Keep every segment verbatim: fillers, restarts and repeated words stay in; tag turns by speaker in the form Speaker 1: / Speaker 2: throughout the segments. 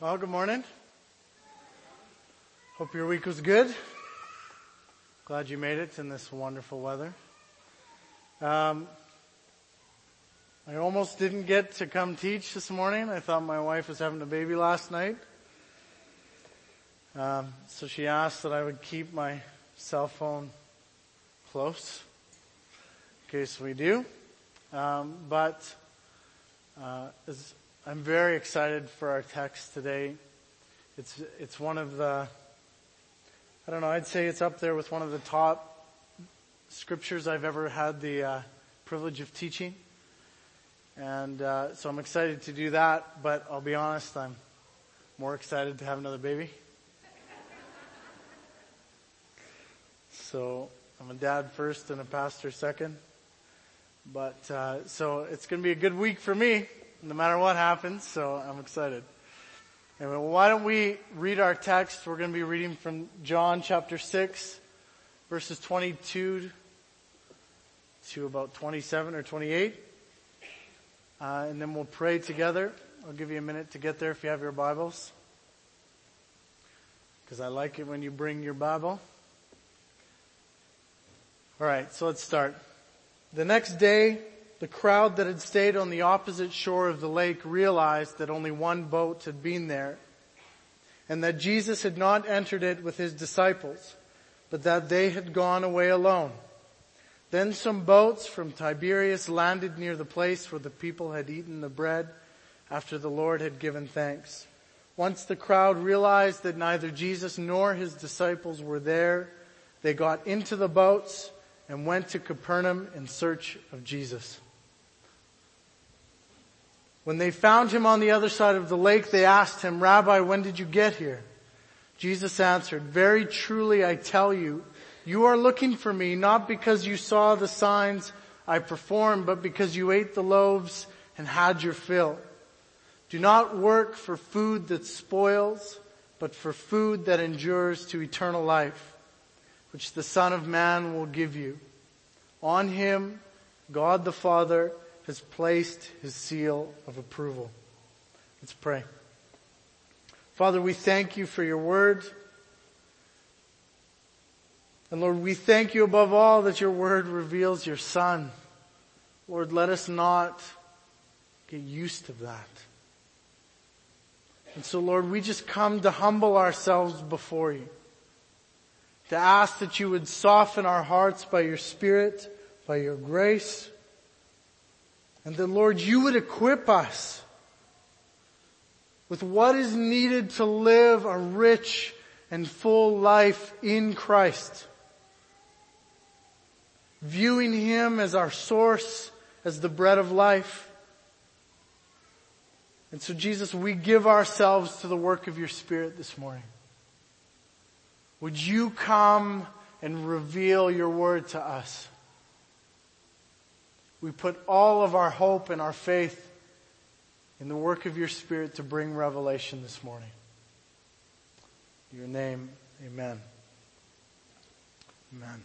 Speaker 1: Well, good morning. Hope your week was good. Glad you made it in this wonderful weather. Um, I almost didn't get to come teach this morning. I thought my wife was having a baby last night. Um, so she asked that I would keep my cell phone close in case we do. Um, but uh, as I'm very excited for our text today. It's it's one of the, I don't know, I'd say it's up there with one of the top scriptures I've ever had the uh, privilege of teaching. And uh, so I'm excited to do that, but I'll be honest, I'm more excited to have another baby. So I'm a dad first and a pastor second. But uh, so it's going to be a good week for me, no matter what happens, so I'm excited. Anyway, well, why don't we read our text? We're going to be reading from John chapter six, verses twenty-two to about twenty-seven or twenty-eight. Uh, and then we'll pray together. I'll give you a minute to get there if you have your Bibles, because I like it when you bring your Bible. All right, so let's start. The next day, the crowd that had stayed on the opposite shore of the lake realized that only one boat had been there, and that Jesus had not entered it with his disciples, but that they had gone away alone. Then some boats from Tiberias landed near the place where the people had eaten the bread after the Lord had given thanks. Once the crowd realized that neither Jesus nor his disciples were there, they got into the boats and went to Capernaum in search of Jesus. When they found him on the other side of the lake, they asked him, "Rabbi, when did you get here?" Jesus answered, "Very truly I tell you, you are looking for me not because you saw the signs I performed, but because you ate the loaves and had your fill. Do not work for food that spoils, but for food that endures to eternal life, which the Son of Man will give you. On him, God the Father has placed his seal of approval." Let's pray. Father, we thank you for your word. And Lord, we thank you above all that your word reveals your Son. Lord, let us not get used to that. And so, Lord, we just come to humble ourselves before you, to ask that you would soften our hearts by your Spirit, by your grace, and that, Lord, you would equip us with what is needed to live a rich and full life in Christ, viewing him as our source, as the bread of life. And so, Jesus, we give ourselves to the work of your Spirit this morning. Would you come and reveal your word to us? We put all of our hope and our faith in the work of your Spirit to bring revelation this morning. In your name, amen. Amen.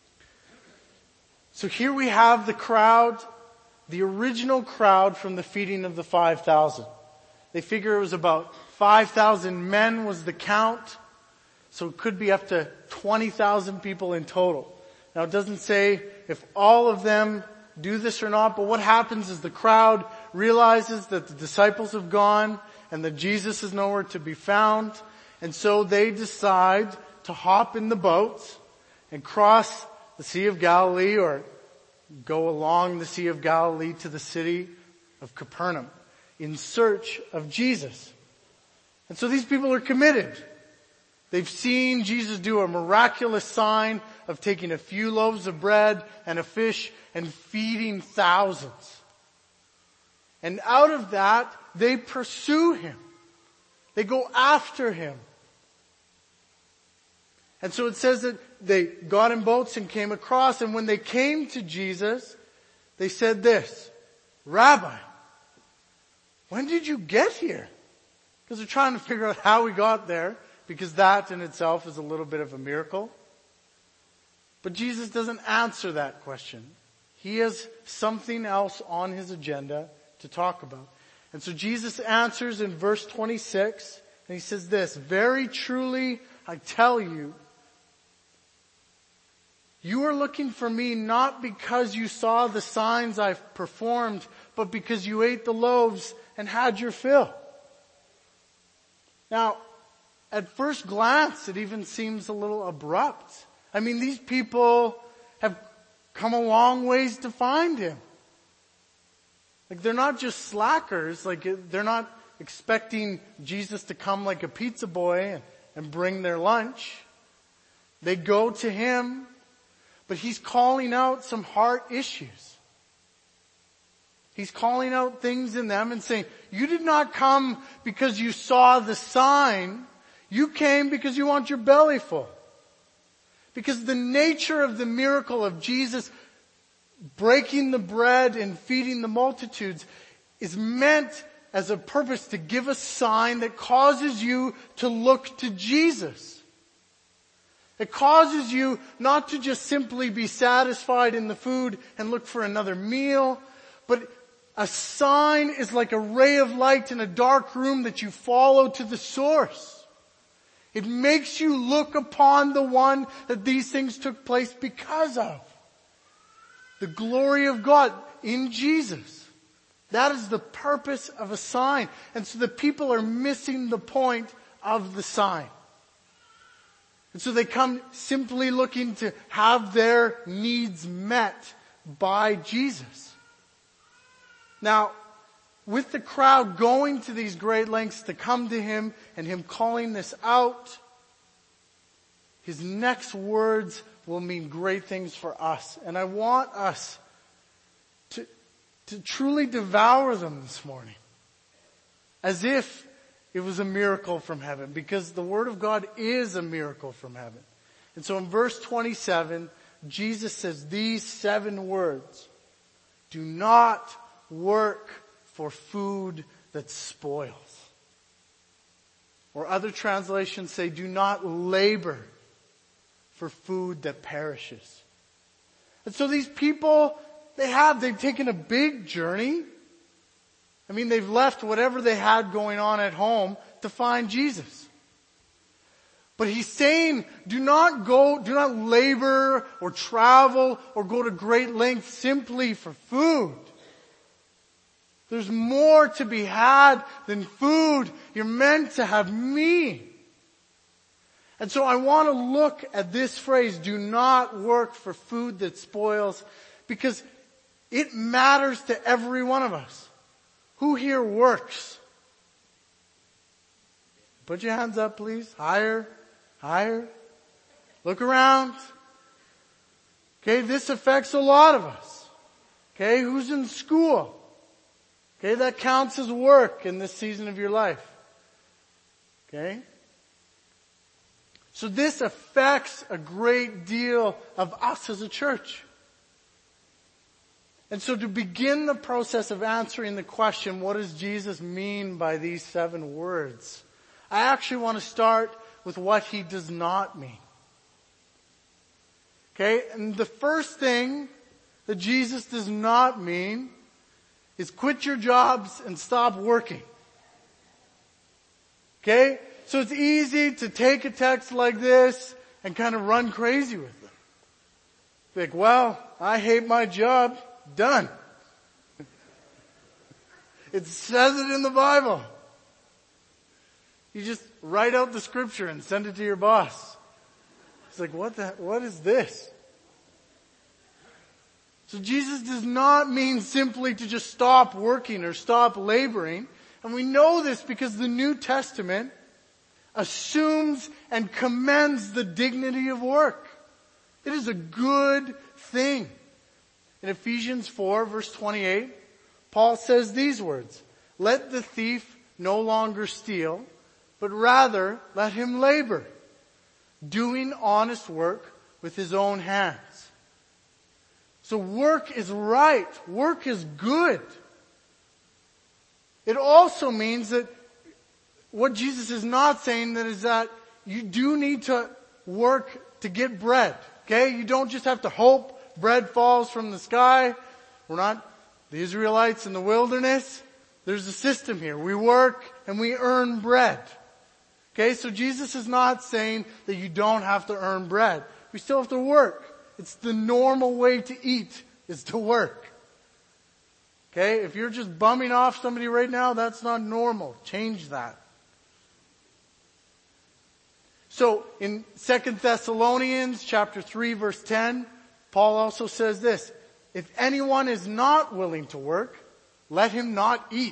Speaker 1: So here we have the crowd, the original crowd from the feeding of the five thousand. They figure it was about five thousand men was the count. So it could be up to twenty thousand people in total. Now it doesn't say if all of them do this or not, but what happens is the crowd realizes that the disciples have gone and that Jesus is nowhere to be found. And so they decide to hop in the boats and cross the Sea of Galilee, or go along the Sea of Galilee to the city of Capernaum in search of Jesus. And so these people are committed. They've seen Jesus do a miraculous sign of taking a few loaves of bread and a fish and feeding thousands. And out of that, they pursue him. They go after him. And so it says that they got in boats and came across, and when they came to Jesus, they said this, "Rabbi, when did you get here?" Because they're trying to figure out how we got there, because that in itself is a little bit of a miracle. But Jesus doesn't answer that question. He has something else on his agenda to talk about. And so Jesus answers in verse twenty-six, and he says this, "Very truly I tell you, you are looking for me not because you saw the signs I've performed, but because you ate the loaves and had your fill." Now, at first glance, it even seems a little abrupt. I mean, these people have come a long ways to find him. Like, they're not just slackers. Like, they're not expecting Jesus to come like a pizza boy and, and bring their lunch. They go to him, but he's calling out some heart issues. He's calling out things in them and saying, you did not come because you saw the sign. You came because you want your belly full. Because the nature of the miracle of Jesus breaking the bread and feeding the multitudes is meant as a purpose to give a sign that causes you to look to Jesus. It causes you not to just simply be satisfied in the food and look for another meal, but a sign is like a ray of light in a dark room that you follow to the source. It makes you look upon the one that these things took place because of. The glory of God in Jesus. That is the purpose of a sign. And so the people are missing the point of the sign. And so they come simply looking to have their needs met by Jesus. Now, with the crowd going to these great lengths to come to him and him calling this out, his next words will mean great things for us. And I want us to, to truly devour them this morning. As if it was a miracle from heaven. Because the Word of God is a miracle from heaven. And so in verse twenty-seven, Jesus says these seven words. Do not work for food that spoils. Or other translations say, do not labor for food that perishes. And so these people, they have, they've taken a big journey. I mean, they've left whatever they had going on at home to find Jesus. But he's saying, do not go, do not labor or travel or go to great lengths simply for food. There's more to be had than food. You're meant to have me. And so I want to look at this phrase, do not work for food that spoils, because it matters to every one of us. Who here works? Put your hands up, please. Higher, higher. Look around. Okay, this affects a lot of us. Okay, who's in school? Okay, that counts as work in this season of your life. Okay? So this affects a great deal of us as a church. And so to begin the process of answering the question, what does Jesus mean by these seven words? I actually want to start with what he does not mean. Okay, and the first thing that Jesus does not mean is quit your jobs and stop working. Okay? So it's easy to take a text like this and kind of run crazy with it. Like, well, I hate my job. Done. It says it in the Bible. You just write out the scripture and send it to your boss. It's like, what the, what is this? So Jesus does not mean simply to just stop working or stop laboring. And we know this because the New Testament assumes and commends the dignity of work. It is a good thing. In Ephesians four, verse twenty-eight, Paul says these words, let the thief no longer steal, but rather let him labor, doing honest work with his own hands. So work is right. Work is good. It also means that what Jesus is not saying that is that you do need to work to get bread. Okay? You don't just have to hope bread falls from the sky. We're not the Israelites in the wilderness. there's a system here. We work and we earn bread. Okay, so Jesus is not saying that you don't have to earn bread. We still have to work. It's the normal way to eat, is to work. Okay, if you're just bumming off somebody right now, that's not normal. Change that. So in Second Thessalonians chapter three verse ten, Paul also says this, if anyone is not willing to work, let him not eat.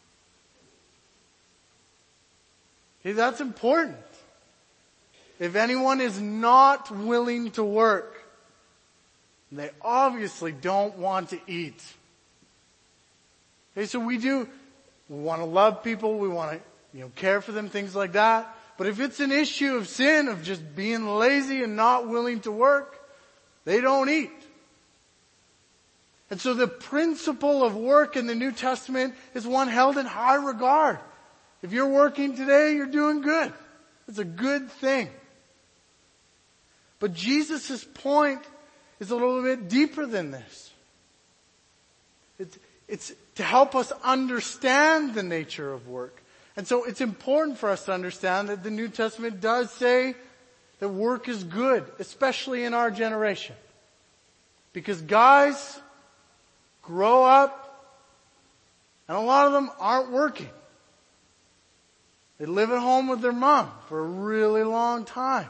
Speaker 1: Okay, that's important. If anyone is not willing to work, they obviously don't want to eat. Okay, so we do, we want to love people, we want to, you know, care for them, things like that. But if it's an issue of sin, of just being lazy and not willing to work, they don't eat. And so the principle of work in the New Testament is one held in high regard. If you're working today, you're doing good. It's a good thing. But Jesus' point is a little bit deeper than this. It's, it's to help us understand the nature of work. And so it's important for us to understand that the New Testament does say that work is good, especially in our generation. Because guys grow up and a lot of them aren't working. They live at home with their mom for a really long time.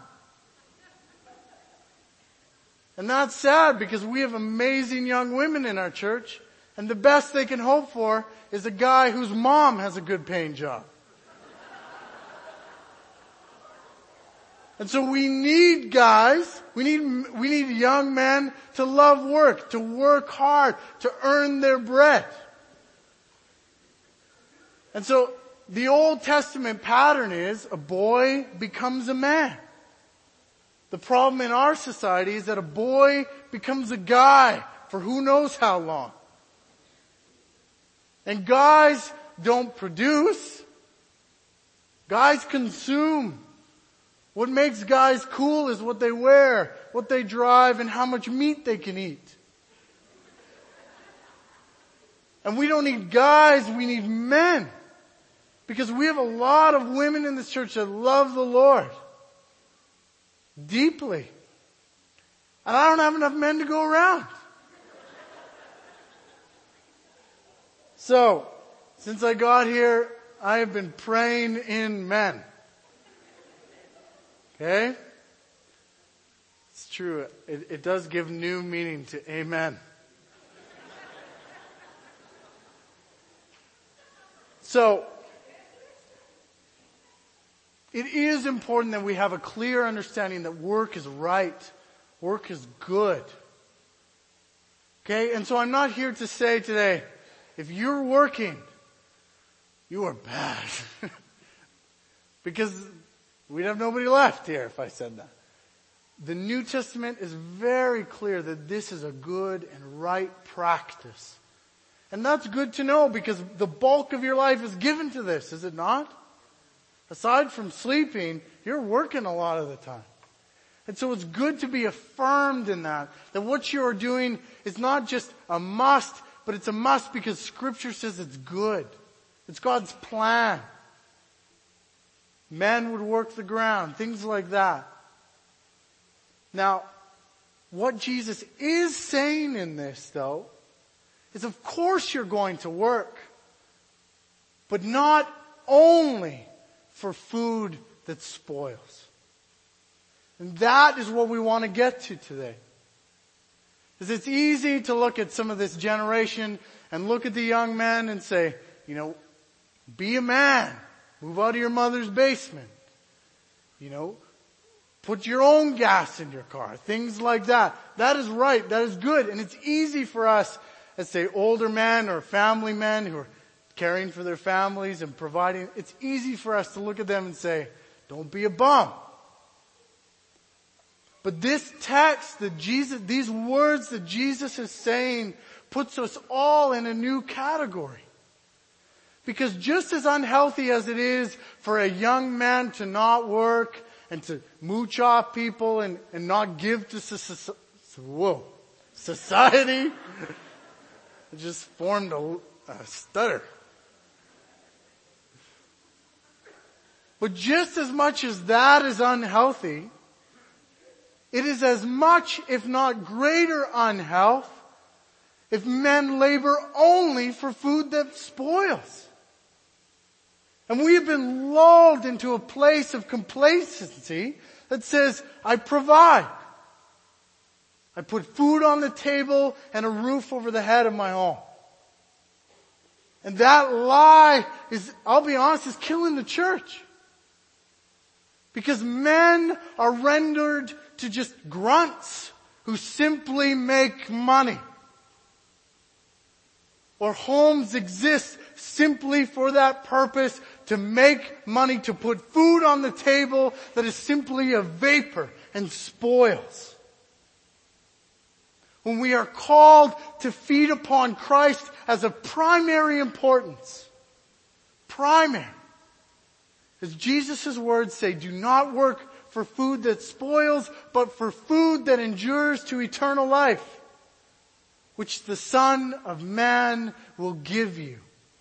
Speaker 1: And that's sad because we have amazing young women in our church, and the best they can hope for is a guy whose mom has a good paying job. And so we need guys, we need, we need young men to love work, to work hard, to earn their bread. And so the Old Testament pattern is a boy becomes a man. The problem in our society is that a boy becomes a guy for who knows how long. And guys don't produce. Guys consume. What makes guys cool is what they wear, what they drive, and how much meat they can eat. And we don't need guys, we need men. Because we have a lot of women in this church that love the Lord deeply. And I don't have enough men to go around. So, since I got here, I have been praying in men. Okay? It's true. It, it does give new meaning to amen. So, it is important that we have a clear understanding that work is right. Work is good. Okay? And so I'm not here to say today, if you're working, you are bad. Because we'd have nobody left here if I said that. The New Testament is very clear that this is a good and right practice. And that's good to know because the bulk of your life is given to this, is it not? Aside from sleeping, you're working a lot of the time. And so it's good to be affirmed in that. That what you're doing is not just a must, but it's a must because Scripture says it's good. It's God's plan. Men would work the ground, things like that. Now, what Jesus is saying in this, though, is of course you're going to work. But not only for food that spoils. And that is what we want to get to today. Because it's easy to look at some of this generation and look at the young men and say, you know, be a man. Move out of your mother's basement. You know, put your own gas in your car. Things like that. That is right. That is good. And it's easy for us as, say, older men or family men who are caring for their families and providing. It's easy for us to look at them and say, don't be a bum. But this text that Jesus, these words that Jesus is saying puts us all in a new category. Because just as unhealthy as it is for a young man to not work and to mooch off people and, and not give to so, whoa, society, I just formed a, a stutter. But just as much as that is unhealthy, it is as much, if not greater unhealth, if men labor only for food that spoils. And we have been lulled into a place of complacency that says, I provide. I put food on the table and a roof over the head of my home. And that lie is, I'll be honest, is killing the church. Because men are rendered to just grunts who simply make money. Or homes exist simply for that purpose, to make money, to put food on the table that is simply a vapor and spoils. When we are called to feed upon Christ as a primary importance. Primary. As Jesus' words say, do not work for food that spoils, but for food that endures to eternal life, which the Son of Man will give you.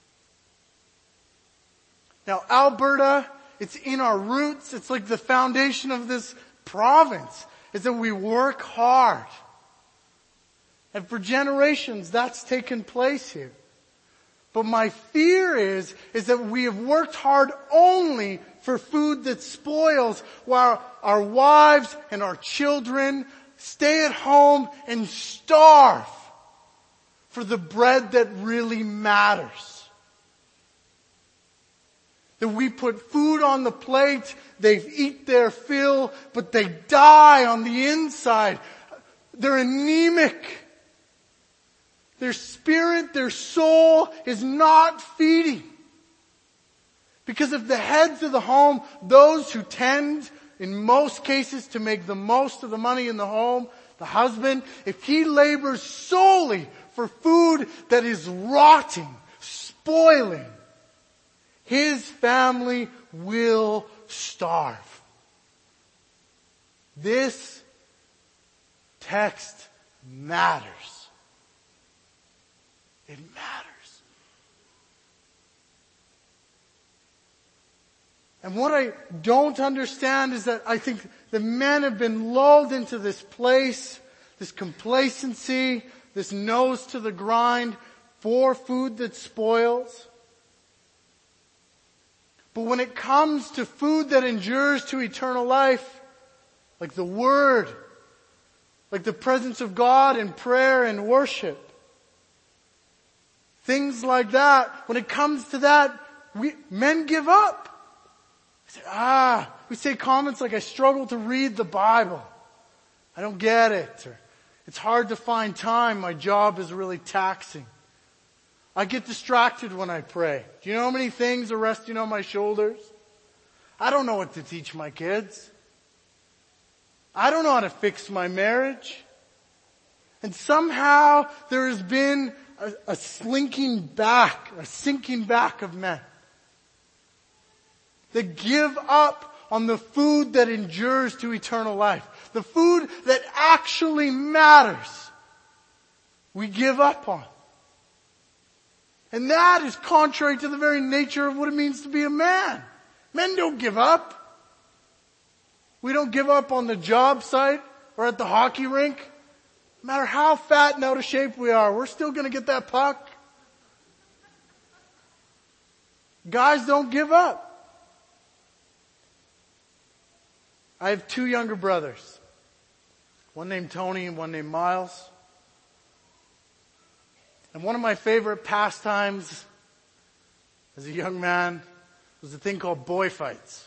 Speaker 1: Now, Alberta, it's in our roots. It's like the foundation of this province, is that we work hard. And for generations, that's taken place here. But my fear is, is that we have worked hard only for food that spoils, while our wives and our children stay at home and starve for the bread that really matters. That we put food on the plate, they eat their fill, but they die on the inside. They're anemic. Their spirit, their soul is not feeding. Because if the heads of the home, those who tend, in most cases, to make the most of the money in the home, the husband, if he labors solely for food that is rotting, spoiling, his family will starve. This text matters. It matters. And what I don't understand is that I think the men have been lulled into this place, this complacency, this nose to the grind for food that spoils. But when it comes to food that endures to eternal life, like the Word, like the presence of God in prayer and worship, things like that, when it comes to that, we, men give up. We say, ah, we say comments like, I struggle to read the Bible. I don't get it. Or, it's hard to find time. My job is really taxing. I get distracted when I pray. Do you know how many things are resting on my shoulders? I don't know what to teach my kids. I don't know how to fix my marriage. And somehow there has been a, a slinking back, a sinking back of men that give up on the food that endures to eternal life. The food that actually matters, we give up on. And that is contrary to the very nature of what it means to be a man. Men don't give up. We don't give up on the job site or at the hockey rink. No matter how fat and out of shape we are, we're still going to get that puck. Guys don't give up. I have two younger brothers. One named Tony and one named Miles. And one of my favorite pastimes as a young man was a thing called boy fights.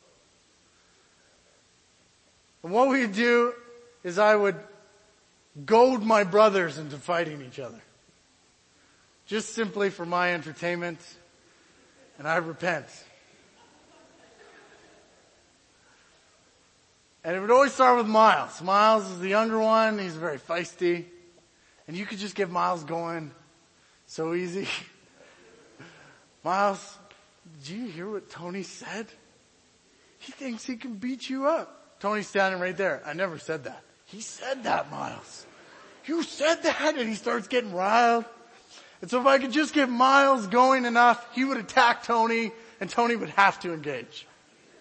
Speaker 1: And what we'd do is I would goad my brothers into fighting each other. Just simply for my entertainment. And I repent. And it would always start with Miles. Miles is the younger one. He's very feisty. And you could just get Miles going so easy. Miles, did you hear what Tony said? He thinks he can beat you up. Tony's standing right there. I never said that. He said that, Miles. You said that? And he starts getting riled. And so if I could just get Miles going enough, he would attack Tony and Tony would have to engage.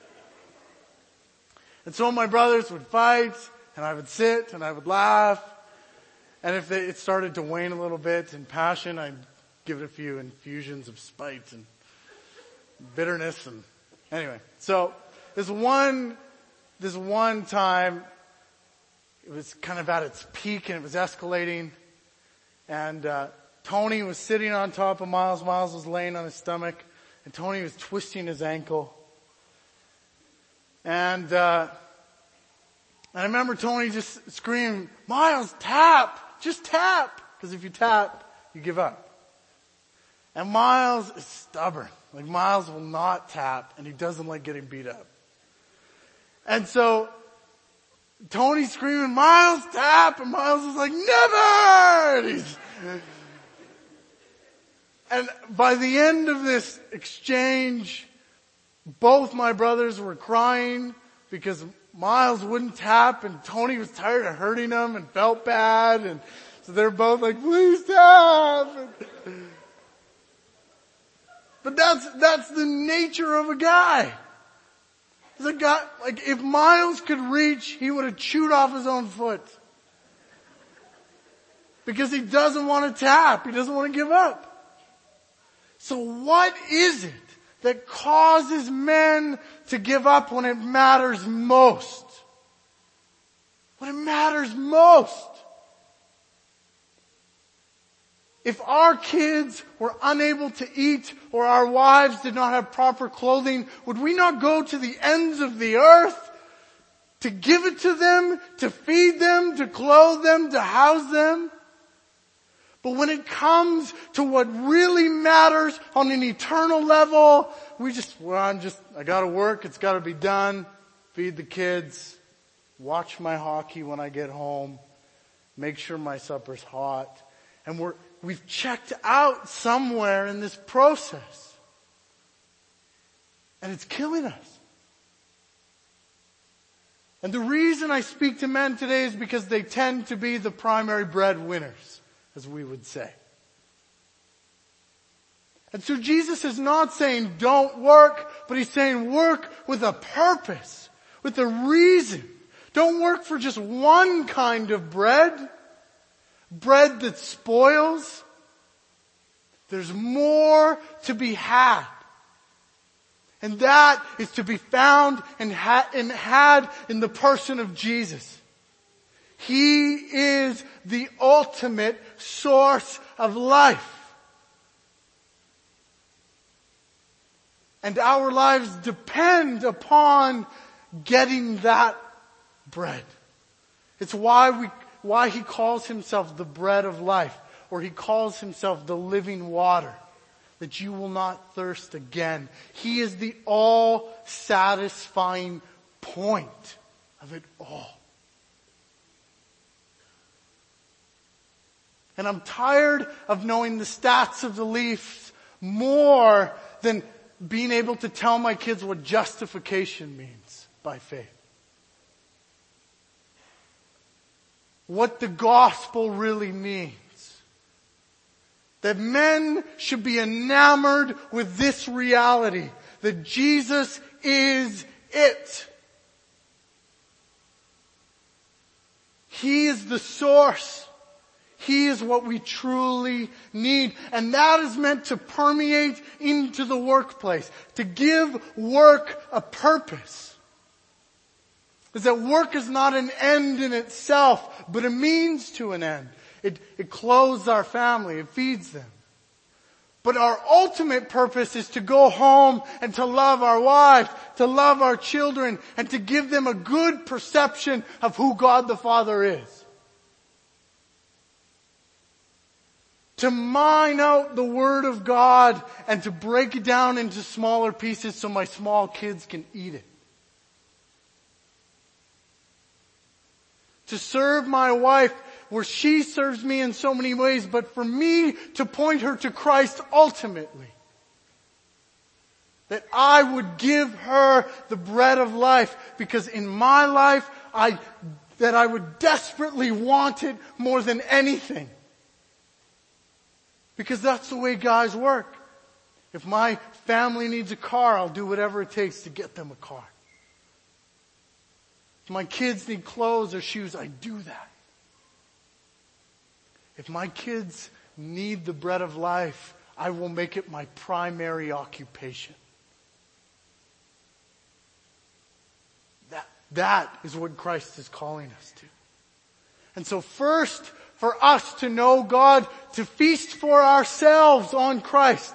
Speaker 1: And so my brothers would fight, and I would sit, and I would laugh. And if they, it started to wane a little bit in passion, I'd give it a few infusions of spite and bitterness. And anyway, so this one, this one time, it was kind of at its peak, and it was escalating. And uh, Tony was sitting on top of Miles. Miles was laying on his stomach, and Tony was twisting his ankle. And uh, I remember Tony just screaming, "Miles, tap! Just tap!" Because if you tap, you give up. And Miles is stubborn. Like, Miles will not tap, and he doesn't like getting beat up. And so Tony's screaming, "Miles, tap!" And Miles is like, "Never!" And, he's, and by the end of this exchange, both my brothers were crying because Miles wouldn't tap, and Tony was tired of hurting him and felt bad. And so they're both like, "Please tap." And, but that's, that's the nature of a guy. The guy, like, if Miles could reach, he would have chewed off his own foot. Because he doesn't want to tap. He doesn't want to give up. So what is it that causes men to give up when it matters most? When it matters most. If our kids were unable to eat or our wives did not have proper clothing, would we not go to the ends of the earth to give it to them, to feed them, to clothe them, to house them? But when it comes to what really matters on an eternal level, we just, well, I'm just, I gotta work, it's gotta be done, feed the kids, watch my hockey when I get home, make sure my supper's hot, and we're, we've checked out somewhere in this process. And it's killing us. And the reason I speak to men today is because they tend to be the primary breadwinners, as we would say. And so Jesus is not saying don't work, but he's saying work with a purpose, with a reason. Don't work for just one kind of bread. Bread that spoils. There's more to be had. And that is to be found and, ha- and had in the person of Jesus. He is the ultimate source of life. And our lives depend upon getting that bread. It's why we Why he calls himself the bread of life, or he calls himself the living water, that you will not thirst again. He is the all-satisfying point of it all. And I'm tired of knowing the stats of the Leafs more than being able to tell my kids what justification means by faith. What the gospel really means. That men should be enamored with this reality. That Jesus is it. He is the source. He is what we truly need. And that is meant to permeate into the workplace. To give work a purpose. Is that work is not an end in itself, but a means to an end. It, it clothes our family, it feeds them. But our ultimate purpose is to go home and to love our wives, to love our children, and to give them a good perception of who God the Father is. To mine out the Word of God and to break it down into smaller pieces so my small kids can eat it. To serve my wife where she serves me in so many ways, but for me to point her to Christ ultimately. That I would give her the bread of life because in my life, I, that I would desperately want it more than anything. Because that's the way guys work. If my family needs a car, I'll do whatever it takes to get them a car. If my kids need clothes or shoes, I do that. If my kids need the bread of life, I will make it my primary occupation. That, that is what Christ is calling us to. And so first, for us to know God, to feast for ourselves on Christ,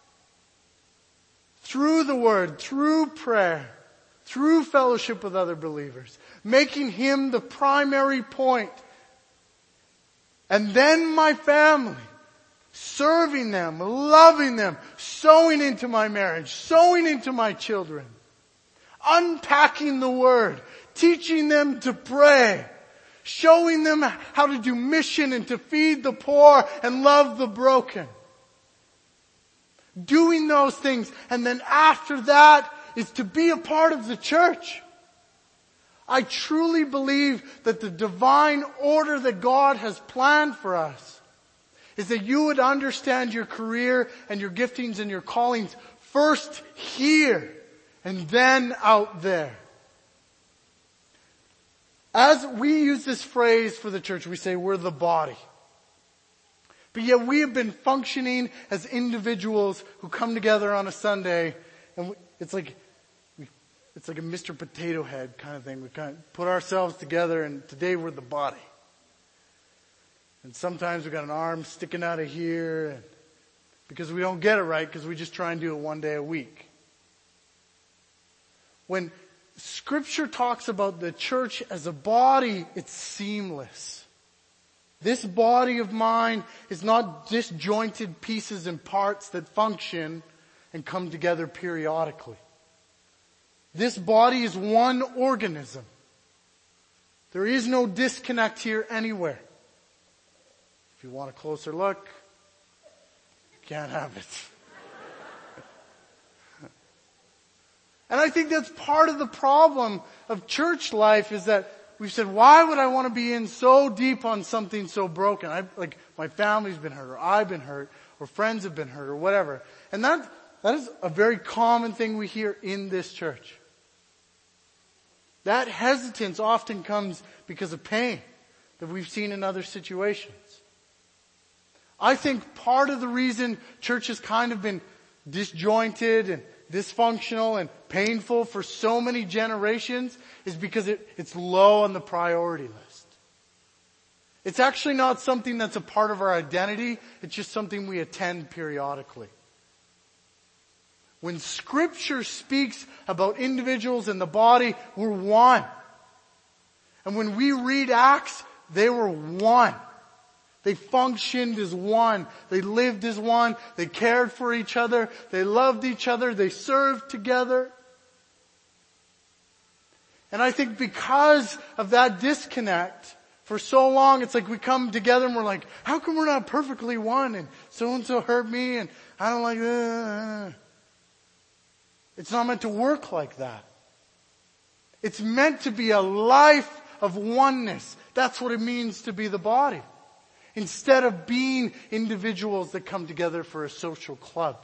Speaker 1: through the Word, through prayer, through fellowship with other believers, making Him the primary point. And then my family, serving them, loving them, sowing into my marriage, sowing into my children, unpacking the Word, teaching them to pray, showing them how to do mission and to feed the poor and love the broken. Doing those things, and then after that is to be a part of the church. I truly believe that the divine order that God has planned for us is that you would understand your career and your giftings and your callings first here and then out there. As we use this phrase for the church, we say we're the body. But yet we have been functioning as individuals who come together on a Sunday, and we, it's like we, it's like a Mister Potato Head kind of thing. We kind of put ourselves together, and today we're the body. And sometimes we got an arm sticking out of here, and because we don't get it right, because we just try and do it one day a week. When Scripture talks about the church as a body, it's seamless. This body of mine is not disjointed pieces and parts that function and come together periodically. This body is one organism. There is no disconnect here anywhere. If you want a closer look, you can't have it. And I think that's part of the problem of church life is that we've said, why would I want to be in so deep on something so broken? I, like, my family's been hurt, or I've been hurt, or friends have been hurt, or whatever. And that, that is a very common thing we hear in this church. That hesitance often comes because of pain that we've seen in other situations. I think part of the reason church has kind of been disjointed and dysfunctional and painful for so many generations is because it, it's low on the priority list. It's actually not something that's a part of our identity. It's just something we attend periodically. When Scripture speaks about individuals in the body, we're one. And when we read Acts, they were one. They functioned as one. They lived as one. They cared for each other. They loved each other. They served together. And I think because of that disconnect, for so long, it's like we come together and we're like, how come we're not perfectly one? And so-and-so hurt me and I don't like that. It's not meant to work like that. It's meant to be a life of oneness. That's what it means to be the body. Instead of being individuals that come together for a social club.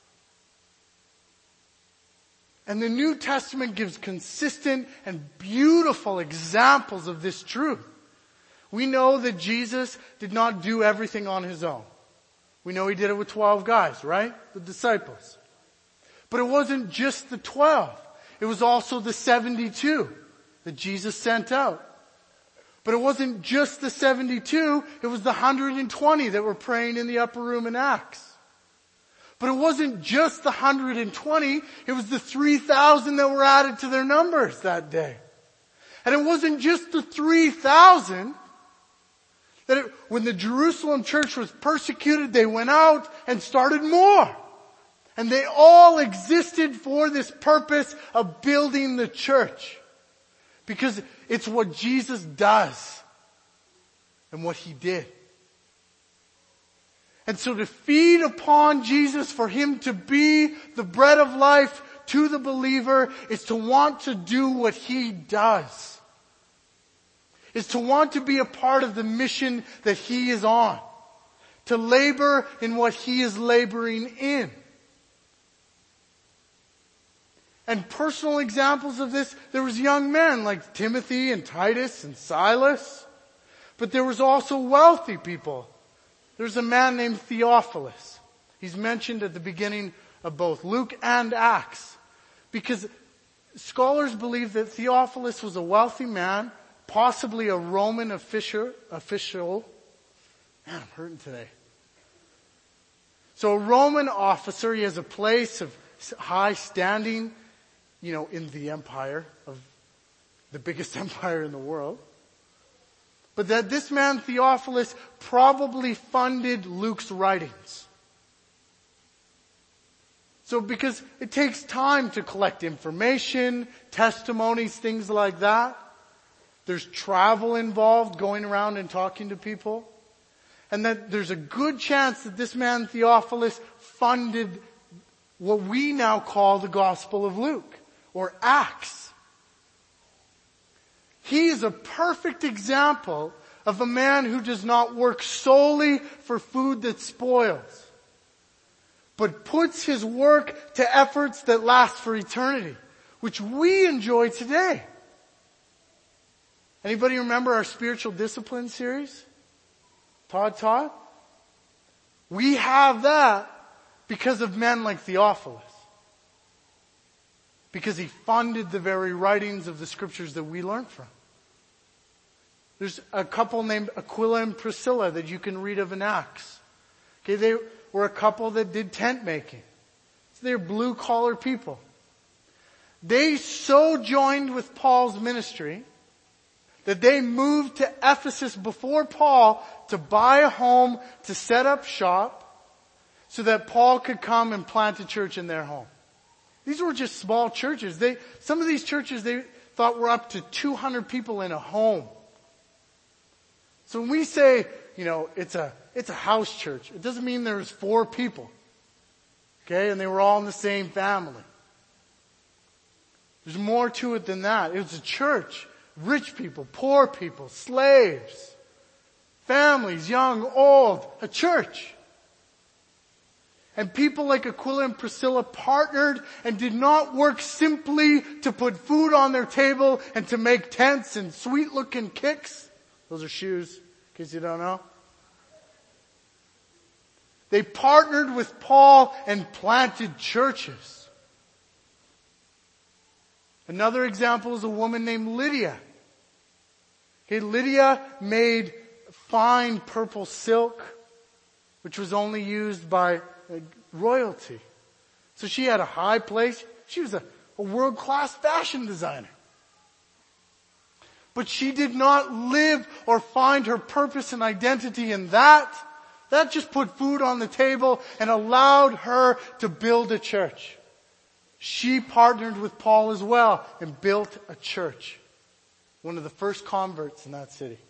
Speaker 1: And the New Testament gives consistent and beautiful examples of this truth. We know that Jesus did not do everything on His own. We know He did it with twelve guys, right? The disciples. But it wasn't just the twelve. It was also the seventy-two that Jesus sent out. But it wasn't just the seventy-two, it was the one hundred twenty that were praying in the upper room in Acts. But it wasn't just the one hundred twenty, it was the three thousand that were added to their numbers that day. And it wasn't just the three thousand, that it, when the Jerusalem church was persecuted, they went out and started more. And they all existed for this purpose of building the church. Because it's what Jesus does and what He did. And so to feed upon Jesus, for Him to be the bread of life to the believer, is to want to do what He does. Is to want to be a part of the mission that He is on. To labor in what He is laboring in. And personal examples of this, there was young men like Timothy and Titus and Silas. But there was also wealthy people. There's a man named Theophilus. He's mentioned at the beginning of both Luke and Acts. Because scholars believe that Theophilus was a wealthy man, possibly a Roman official. official. Man, I'm hurting today. So a Roman officer, he has a place of high standing, you know, in the empire of the biggest empire in the world. But that this man Theophilus probably funded Luke's writings. So because it takes time to collect information, testimonies, things like that. There's travel involved, going around and talking to people. And that there's a good chance that this man Theophilus funded what we now call the Gospel of Luke, or Acts. He is a perfect example of a man who does not work solely for food that spoils, but puts his work to efforts that last for eternity, which we enjoy today. Anybody remember our spiritual discipline series? Todd taught? We have that because of men like Theophilus. Because he funded the very writings of the scriptures that we learn from. There's a couple named Aquila and Priscilla that you can read of in Acts. Okay, they were a couple that did tent making. So they're blue collar people. They so joined with Paul's ministry that they moved to Ephesus before Paul to buy a home, to set up shop, so that Paul could come and plant a church in their home. These were just small churches. They, some of these churches they thought were up to two hundred people in a home. So when we say, you know, it's a, it's a house church, it doesn't mean there's four people. Okay? And they were all in the same family. There's more to it than that. It was a church. Rich people, poor people, slaves, families, young, old, a church. And people like Aquila and Priscilla partnered and did not work simply to put food on their table and to make tents and sweet looking kicks. Those are shoes, in case you don't know. They partnered with Paul and planted churches. Another example is a woman named Lydia. Okay, Lydia made fine purple silk, which was only used by uh, royalty. So she had a high place. She was a, a world-class fashion designer. But she did not live or find her purpose and identity in that. That just put food on the table and allowed her to build a church. She partnered with Paul as well and built a church. One of the first converts in that city.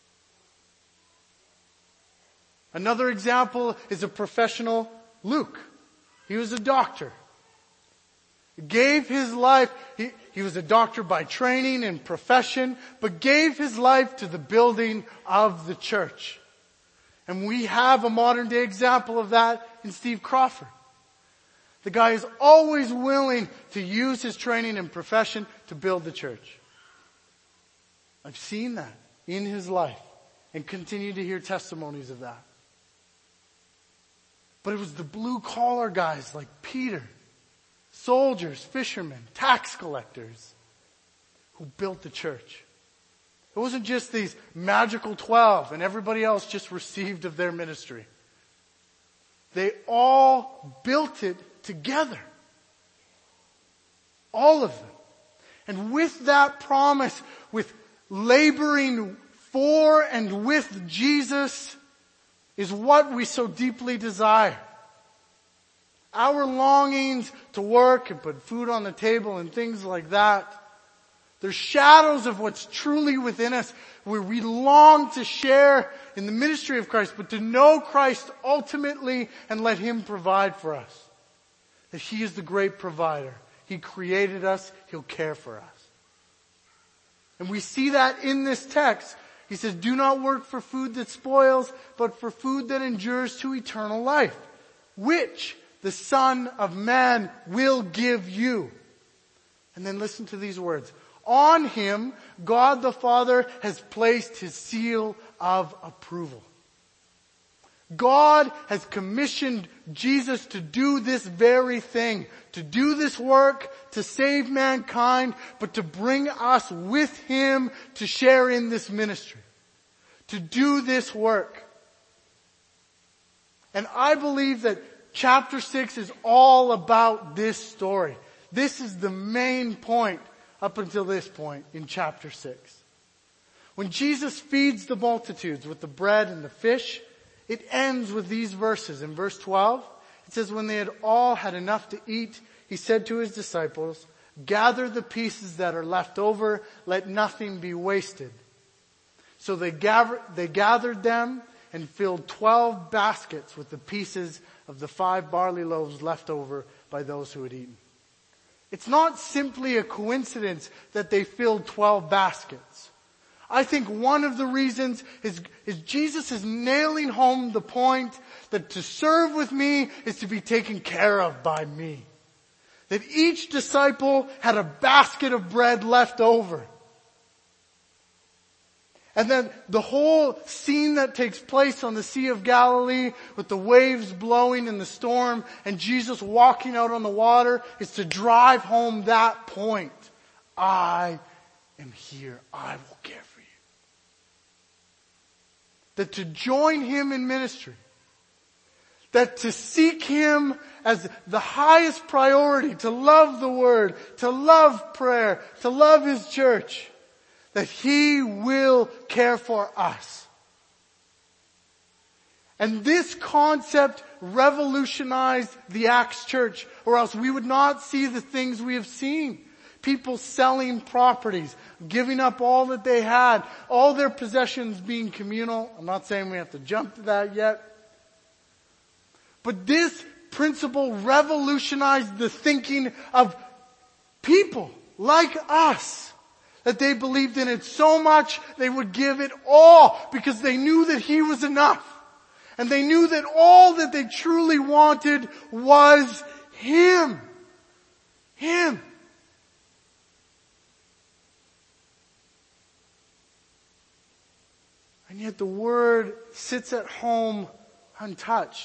Speaker 1: Another example is a professional, Luke. He was a doctor. He gave his life, he, he was a doctor by training and profession, but gave his life to the building of the church. And we have a modern day example of that in Steve Crawford. The guy is always willing to use his training and profession to build the church. I've seen that in his life and continue to hear testimonies of that. But it was the blue collar guys like Peter, soldiers, fishermen, tax collectors who built the church. It wasn't just these magical twelve and everybody else just received of their ministry. They all built it together. All of them. And with that promise, with laboring for and with Jesus, is what we so deeply desire. Our longings to work and put food on the table and things like that, they're shadows of what's truly within us, where we long to share in the ministry of Christ, but to know Christ ultimately and let Him provide for us. That He is the great provider. He created us. He'll care for us. And we see that in this text. He says, do not work for food that spoils, but for food that endures to eternal life, which the Son of Man will give you. And then listen to these words. On him, God the Father has placed his seal of approval. God has commissioned Jesus to do this very thing, to do this work, to save mankind, but to bring us with him to share in this ministry, to do this work. And I believe that chapter six is all about this story. This is the main point up until this point in chapter six. When Jesus feeds the multitudes with the bread and the fish, it ends with these verses. In verse twelve, it says, when they had all had enough to eat, he said to his disciples, gather the pieces that are left over, let nothing be wasted. So they gathered, they gathered them and filled twelve baskets with the pieces of the five barley loaves left over by those who had eaten. It's not simply a coincidence that they filled twelve baskets. I think one of the reasons is, is Jesus is nailing home the point that to serve with me is to be taken care of by me. That each disciple had a basket of bread left over. And then the whole scene that takes place on the Sea of Galilee with the waves blowing in the storm and Jesus walking out on the water is to drive home that point. I am here. I will care for you. That to join him in ministry, that to seek him as the highest priority, to love the word, to love prayer, to love his church, that he will care for us. And this concept revolutionized the Acts church, or else we would not see the things we have seen. People selling properties, giving up all that they had, all their possessions being communal. I'm not saying we have to jump to that yet. But this principle revolutionized the thinking of people like us. That they believed in it so much they would give it all because they knew that he was enough. And they knew that all that they truly wanted was him. Him. And yet the word sits at home untouched.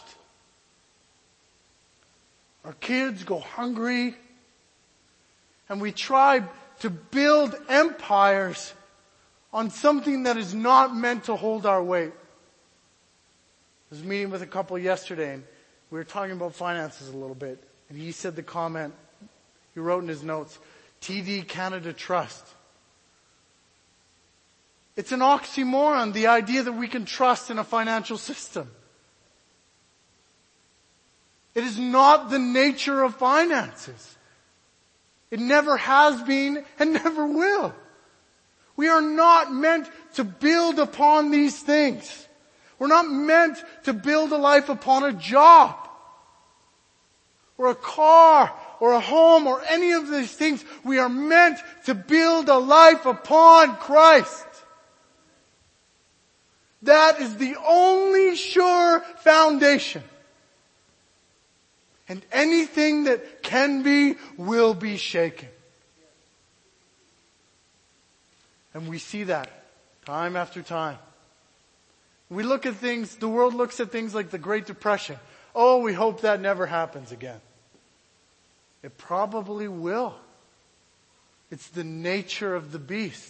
Speaker 1: Our kids go hungry. And we try to build empires on something that is not meant to hold our weight. I was meeting with a couple yesterday and we were talking about finances a little bit. And he said the comment, he wrote in his notes, T D Canada Trust. It's an oxymoron, the idea that we can trust in a financial system. It is not the nature of finances. It never has been and never will. We are not meant to build upon these things. We're not meant to build a life upon a job or a car or a home or any of these things. We are meant to build a life upon Christ. That is the only sure foundation. And anything that can be will be shaken. And we see that time after time. We look at things, the world looks at things like the Great Depression. Oh, we hope that never happens again. It probably will. It's the nature of the beast.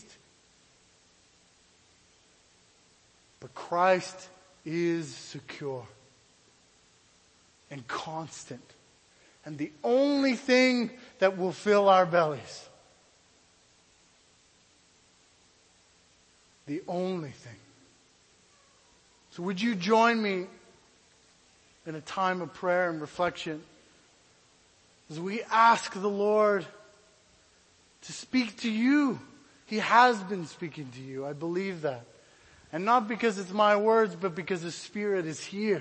Speaker 1: But Christ is secure and constant. And the only thing that will fill our bellies. The only thing. So would you join me in a time of prayer and reflection as we ask the Lord to speak to you. He has been speaking to you. I believe that. And not because it's my words, but because His Spirit is here.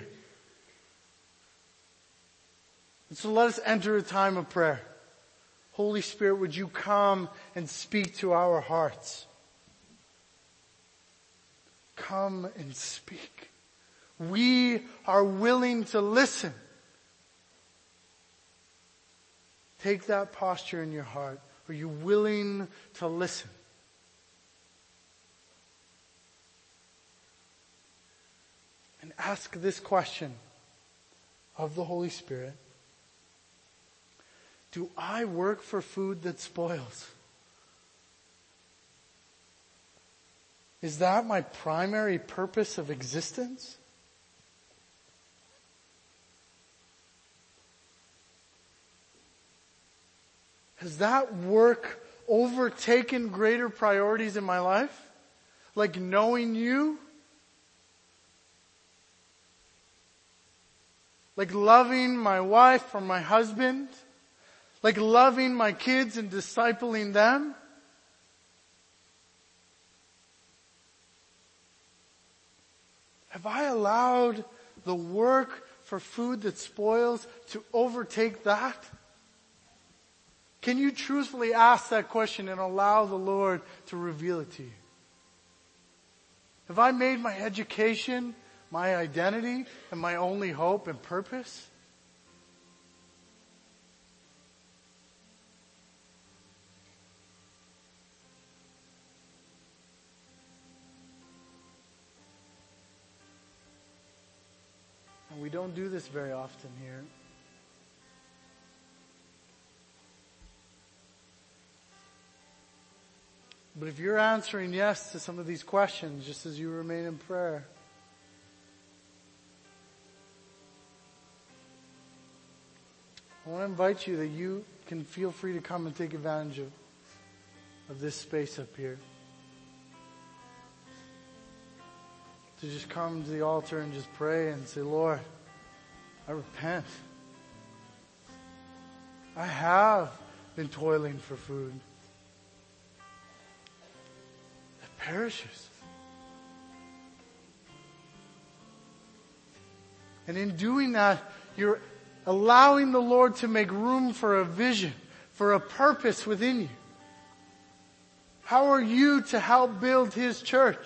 Speaker 1: And so let us enter a time of prayer. Holy Spirit, would you come and speak to our hearts? Come and speak. We are willing to listen. Take that posture in your heart. Are you willing to listen? And ask this question of the Holy Spirit. Do I work for food that spoils? Is that my primary purpose of existence? Has that work overtaken greater priorities in my life? Like knowing you? Like loving my wife or my husband? Like loving my kids and discipling them? Have I allowed the work for food that spoils to overtake that? Can you truthfully ask that question and allow the Lord to reveal it to you? Have I made my education my identity and my only hope and purpose? And we don't do this very often here. But if you're answering yes to some of these questions, just as you remain in prayer, I want to invite you that you can feel free to come and take advantage of, of this space up here. To just come to the altar and just pray and say, Lord, I repent. I have been toiling for food that perishes. And in doing that, you're allowing the Lord to make room for a vision, for a purpose within you. How are you to help build His church?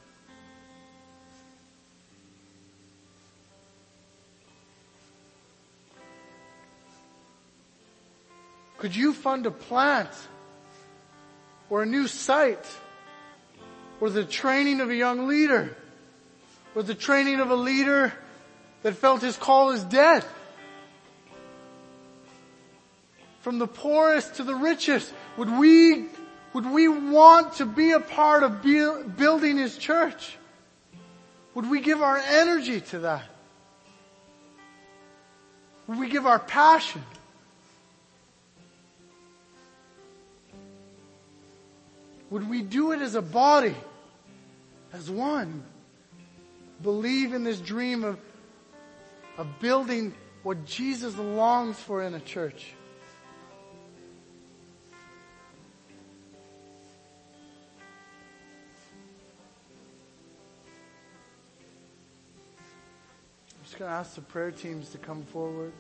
Speaker 1: Could you fund a plant or a new site or the training of a young leader or the training of a leader that felt his call is dead? From the poorest to the richest, would we, would we want to be a part of build, building His church? Would we give our energy to that? Would we give our passion? Would we do it as a body, as one? Believe in this dream of, of building what Jesus longs for in a church. I'm just going to ask the prayer teams to come forward.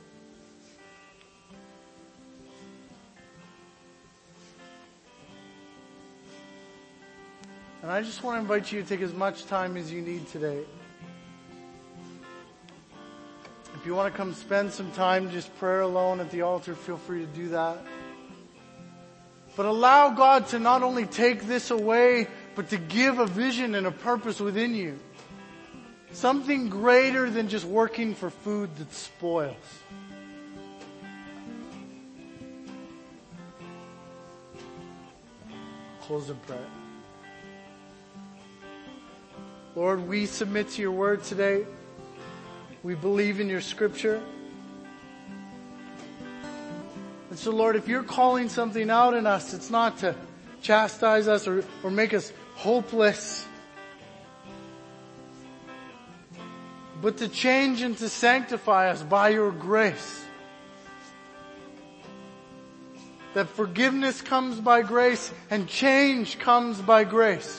Speaker 1: And I just want to invite you to take as much time as you need today. If you want to come spend some time just prayer alone at the altar, feel free to do that. But allow God to not only take this away, but to give a vision and a purpose within you. Something greater than just working for food that spoils. Close in prayer. Lord, we submit to your word today. We believe in your scripture. And so, Lord, if you're calling something out in us, it's not to chastise us or, or make us hopeless, but to change and to sanctify us by your grace. That forgiveness comes by grace and change comes by grace.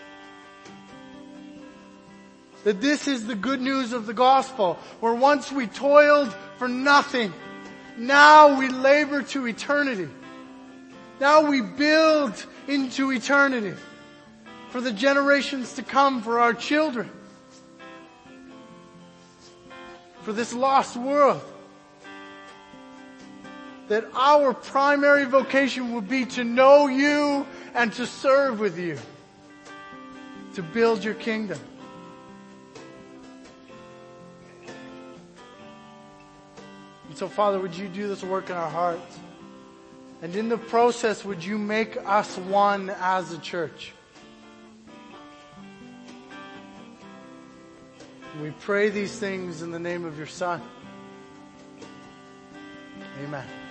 Speaker 1: That this is the good news of the gospel, where once we toiled for nothing, now we labor to eternity. Now we build into eternity for the generations to come, for our children, for this lost world. that our primary vocation would be to know you and to serve with you, to build your kingdom. And so, Father, would you do this work in our hearts? And in the process, would you make us one as a church? We pray these things in the name of your Son. Amen.